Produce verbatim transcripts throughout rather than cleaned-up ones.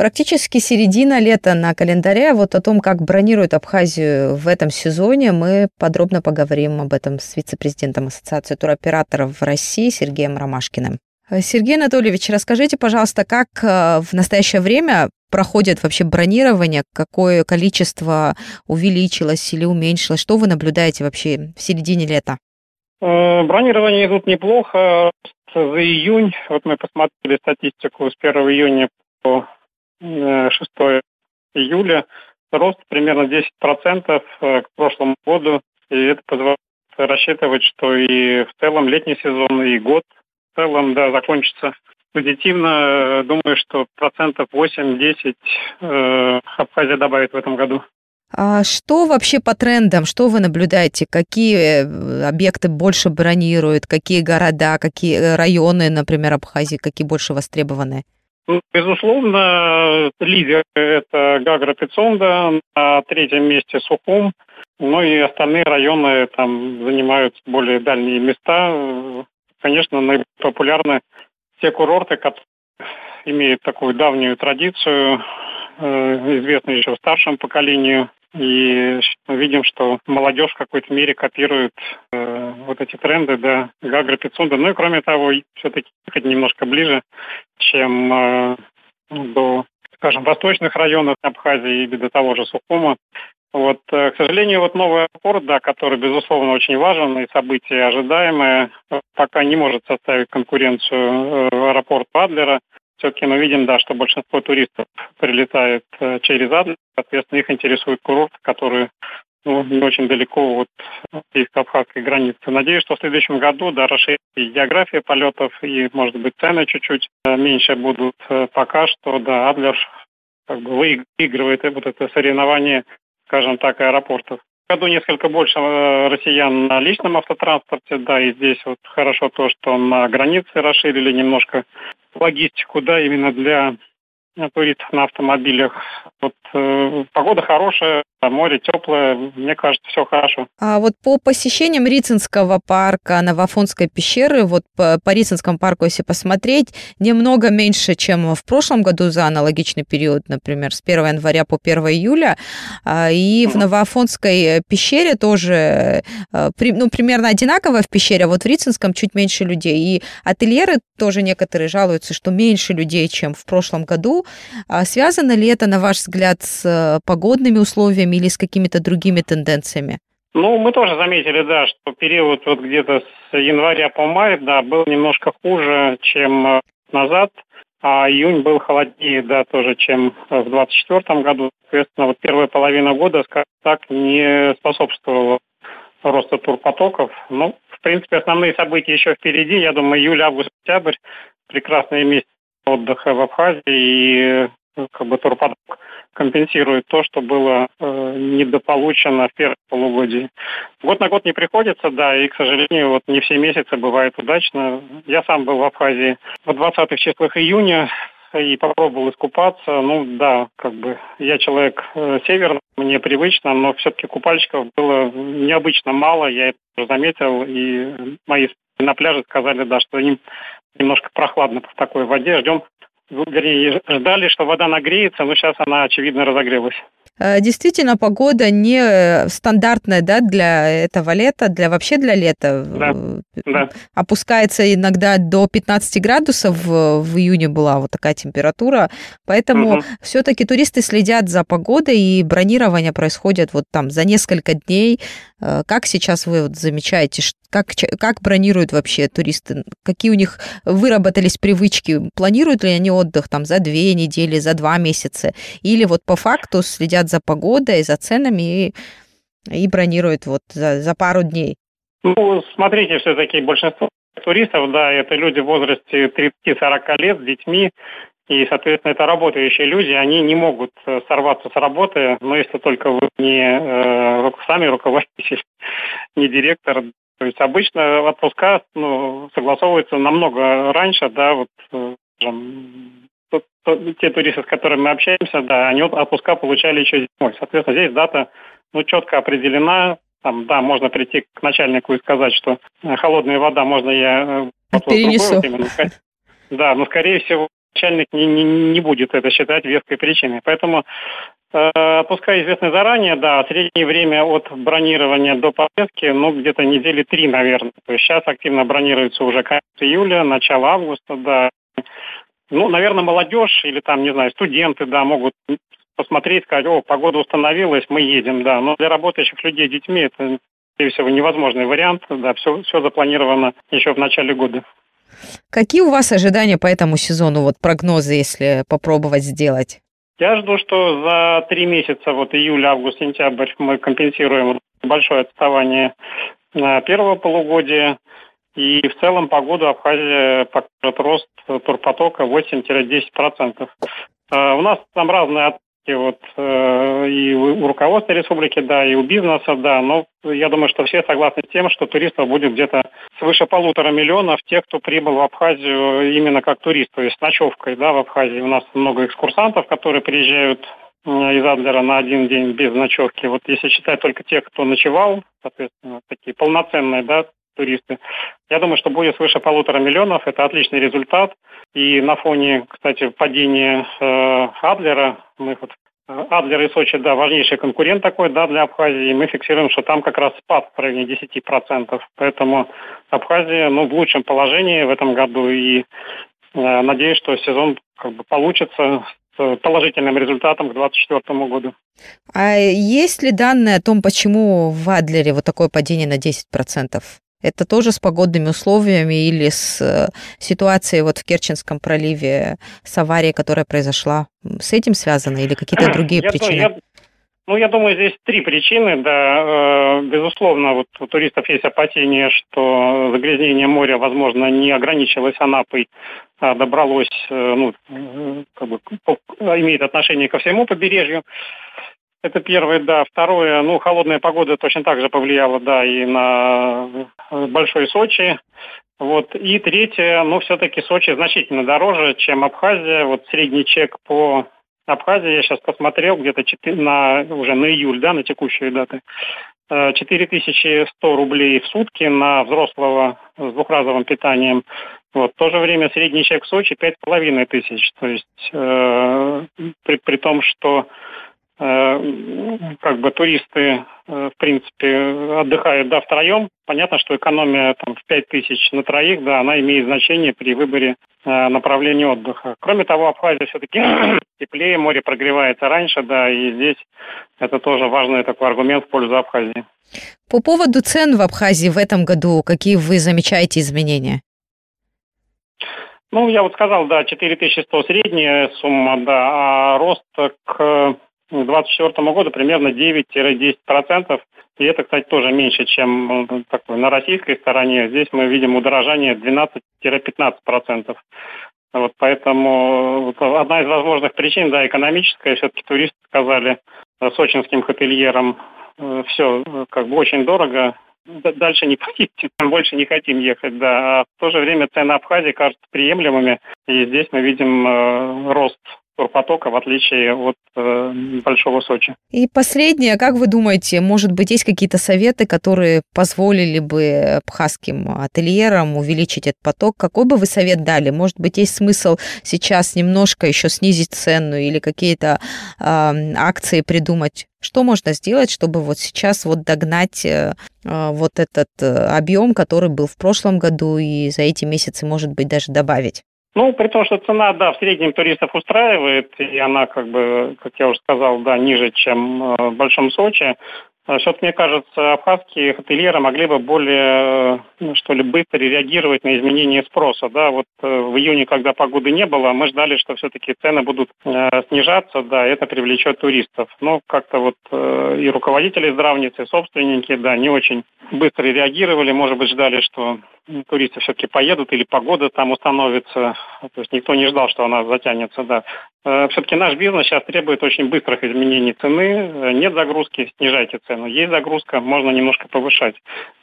Практически середина лета на календаре. Вот о том, как бронируют Абхазию в этом сезоне, мы подробно поговорим об этом с вице-президентом Ассоциации туроператоров в России Сергеем Ромашкиным. Сергей Анатольевич, расскажите, пожалуйста, как в настоящее время проходит вообще бронирование, какое количество увеличилось или уменьшилось? Что вы наблюдаете вообще в середине лета? Бронирование идут неплохо. За июнь, вот мы посмотрели статистику с первого июня по шестого июля, рост примерно десять процентов к прошлому году. И это позволяет рассчитывать, что и в целом летний сезон, и год в целом, да, закончится позитивно. Думаю, что процентов восемь-десять э, Абхазия добавит в этом году. А что вообще по трендам? Что вы наблюдаете? Какие объекты больше бронируют? Какие города, какие районы, например, Абхазии, какие больше востребованы? Ну, безусловно, лидер – это Гагра Пицунда, на третьем месте Сухум, ну и остальные районы там занимают более дальние места. Конечно, наиболее популярны те курорты, которые имеют такую давнюю традицию, известны еще старшему поколению. И мы видим, что молодежь в какой-то мере копирует э, вот эти тренды, да, Гагра, Пицунда. Ну и кроме того, все-таки ехать немножко ближе, чем э, до, скажем, восточных районов Абхазии или до того же Сухума. Вот, э, к сожалению, вот новый аэропорт, да, который, безусловно, очень важен, и событие ожидаемое, пока не может составить конкуренцию э, аэропорту Адлера. Все-таки мы видим, да, что большинство туристов прилетает э, через Адлер, соответственно, их интересуют курорты, которые ну, не очень далеко от российско-абхазской границы. Надеюсь, что в следующем году, да, расширится и география полетов, и, может быть, цены чуть-чуть меньше будут. Пока что, да, Адлер как бы выигрывает вот это соревнование, скажем так, аэропортов. В году несколько больше россиян на личном автотранспорте, да, и здесь вот хорошо то, что на границе расширили немножко логистику, да, именно для туристов на автомобилях. Вот э, погода хорошая, море теплое, мне кажется, все хорошо. А вот по посещениям Рицинского парка, Новоафонской пещеры, вот по, по Рицинскому парку, если посмотреть, немного меньше, чем в прошлом году за аналогичный период, например, с первого января по первого июля. И в Новоафонской пещере тоже, ну, примерно одинаково в пещере, а вот в Рицинском чуть меньше людей. И ательеры тоже некоторые жалуются, что меньше людей, чем в прошлом году. А связано ли это, на ваш взгляд, с погодными условиями или с какими-то другими тенденциями? Ну, мы тоже заметили, да, что период вот где-то с января по май, да, был немножко хуже, чем назад, а июнь был холоднее, да, тоже, чем в двадцать четвёртом году. Соответственно, вот первая половина года, скажем так, не способствовала росту турпотоков. Ну, в принципе, основные события еще впереди. Я думаю, июль, август, сентябрь – прекрасные месяцы отдыха в Абхазии, и как бы турпоток компенсирует то, что было э, недополучено в первом полугодии. Год на год не приходится, да, и, к сожалению, вот не все месяцы бывают удачно. Я сам был в Абхазии в двадцатых числах июня и попробовал искупаться. Ну, да, как бы я человек э, северный, мне привычно, но все-таки купальщиков было необычно мало, я это уже заметил, и мои на пляже сказали, да, что им немножко прохладно в такой воде, ждем. Вернее, ждали, что вода нагреется, но сейчас она, очевидно, разогрелась. Действительно, погода не стандартная, да, для этого лета, для вообще для лета. Да, да. Опускается иногда до пятнадцати градусов, в июне была вот такая температура, поэтому угу. все-таки туристы следят за погодой, и бронирование происходит вот там за несколько дней. Как сейчас вы вот замечаете, как, как бронируют вообще туристы? Какие у них выработались привычки? Планируют ли они отдых там за две недели, за два месяца? Или вот по факту следят за погодой, за ценами и, и бронируют вот за, за пару дней? Ну, смотрите, все-таки большинство туристов, да, это люди в возрасте тридцати-сорока лет с детьми, и, соответственно, это работающие люди, они не могут сорваться с работы, но если только вы не э, сами руководитель, не директор. То есть обычно отпуска ну, согласовываются намного раньше, да, вот скажем, те туристы, с которыми мы общаемся, да, они отпуска получали еще зимой. Соответственно, здесь дата ну, четко определена. Там, да, можно прийти к начальнику и сказать, что холодная вода, можно я отпуск перенесу. Другой, именно, да, но, скорее всего, начальник не, не, не будет это считать веской причиной. Поэтому э, пускай известно заранее, да, среднее время от бронирования до поездки, ну, где-то недели три, наверное. То есть сейчас активно бронируется уже конец июля, начало августа, да. Ну, наверное, молодежь или там, не знаю, студенты, да, могут посмотреть, сказать, о, погода установилась, мы едем, да. Но для работающих людей с детьми это, скорее всего, невозможный вариант, да, все, все запланировано еще в начале года. Какие у вас ожидания по этому сезону, вот прогнозы, если попробовать сделать? Я жду, что за три месяца, вот июль, август, сентябрь, мы компенсируем большое отставание первого полугодия. И в целом по году Абхазия покажет рост турпотока восемь-десять процентов. У нас там разные оценки, вот, и у руководства республики, да, и у бизнеса, да, но я думаю, что все согласны с тем, что туристов будет где-то свыше полутора миллионов тех, кто прибыл в Абхазию именно как турист, то есть с ночевкой, да, в Абхазии. У нас много экскурсантов, которые приезжают из Адлера на один день без ночевки. Вот если считать только тех, кто ночевал, соответственно, такие полноценные, да, туристы. Я думаю, что будет свыше полутора миллионов. Это отличный результат. И на фоне, кстати, падения э, Адлера, мы вот, Адлер и Сочи, да, важнейший конкурент такой, да, для Абхазии. И мы фиксируем, что там как раз спад в районе десять процентов. Поэтому Абхазия, ну, в лучшем положении в этом году. И э, надеюсь, что сезон как бы получится с положительным результатом к двадцать четвёртому году. А есть ли данные о том, почему в Адлере вот такое падение на десять процентов? Это тоже с погодными условиями или с ситуацией вот в Керченском проливе, с аварией, которая произошла? С этим связано или какие-то другие я, причины? Я, ну, я думаю, здесь три причины. Да, безусловно, вот у туристов есть опасения, что загрязнение моря, возможно, не ограничилось Анапой, а добралось, ну, как бы, имеет отношение ко всему побережью. Это первое, да. Второе, ну, холодная погода точно так же повлияла, да, и на Большой Сочи. Вот. И третье, ну, все-таки Сочи значительно дороже, чем Абхазия. Вот средний чек по Абхазии, я сейчас посмотрел, где-то четыре, на, уже на июль, да, на текущие даты, четыре тысячи сто рублей в сутки на взрослого с двухразовым питанием. Вот. В то же время средний чек в Сочи пять с половиной тысяч. То есть э, при, при том, что как бы туристы, в принципе, отдыхают, да, втроем. Понятно, что экономия там в пять тысяч на троих, да, она имеет значение при выборе направления отдыха. Кроме того, Абхазия все-таки теплее, море прогревается раньше, да, и здесь это тоже важный такой аргумент в пользу Абхазии. По поводу цен в Абхазии в этом году, какие вы замечаете изменения? Ну, я вот сказал, да, четыре тысячи сто средняя сумма, да, а рост к к двадцать четвёртому году примерно девять-десять процентов. И это, кстати, тоже меньше, чем такой, на российской стороне. Здесь мы видим удорожание двенадцать-пятнадцать процентов. Вот поэтому вот, одна из возможных причин, да, экономическая. Все-таки туристы сказали сочинским хотельерам, все как бы очень дорого, дальше не поедем, больше не хотим ехать, да. А в то же время цены Абхазии кажутся приемлемыми. И здесь мы видим э, рост турпотока, в отличие от э, Большого Сочи. И последнее, как вы думаете, может быть, есть какие-то советы, которые позволили бы абхазским ательерам увеличить этот поток? Какой бы вы совет дали? Может быть, есть смысл сейчас немножко еще снизить цену или какие-то э, акции придумать? Что можно сделать, чтобы вот сейчас вот догнать э, вот этот объем, который был в прошлом году, и за эти месяцы, может быть, даже добавить? Ну, при том, что цена, да, в среднем туристов устраивает, и она, как бы, как я уже сказал, да, ниже, чем э, в Большом Сочи. Все-таки, мне кажется, абхазские хотельеры могли бы более, ну, что ли, быстро реагировать на изменения спроса. Да, вот э, в июне, когда погоды не было, мы ждали, что все-таки цены будут э, снижаться, да, это привлечет туристов. Но как-то вот э, и руководители здравницы, и собственники, да, не очень быстро реагировали. Может быть, ждали, что туристы все-таки поедут или погода там установится. То есть никто не ждал, что она затянется, да. Все-таки наш бизнес сейчас требует очень быстрых изменений цены. Нет загрузки, снижайте цену. Есть загрузка, можно немножко повышать.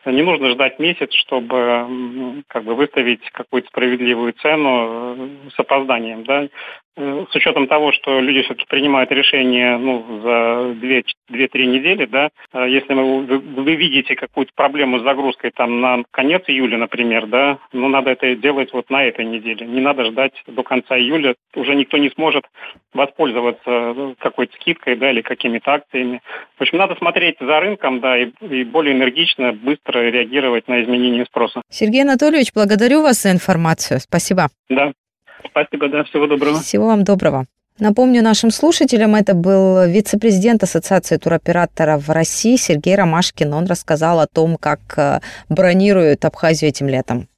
Не нужно ждать месяц, чтобы как бы выставить какую-то справедливую цену с опозданием, да. С учетом того, что люди все-таки принимают решение ну, за две-три недели, да, если вы, вы видите какую-то проблему с загрузкой там на конец июля, например, да, ну надо это делать вот на этой неделе. Не надо ждать до конца июля, уже никто не сможет воспользоваться какой-то скидкой, да, или какими-то акциями. В общем, надо смотреть за рынком, да, и, и более энергично, быстро реагировать на изменения спроса. Сергей Анатольевич, благодарю вас за информацию. Спасибо. Да. Спасибо, да, всего доброго. Всего вам доброго. Напомню нашим слушателям, это был вице-президент Ассоциации туроператоров России Сергей Ромашкин. Он рассказал о том, как бронируют Абхазию этим летом.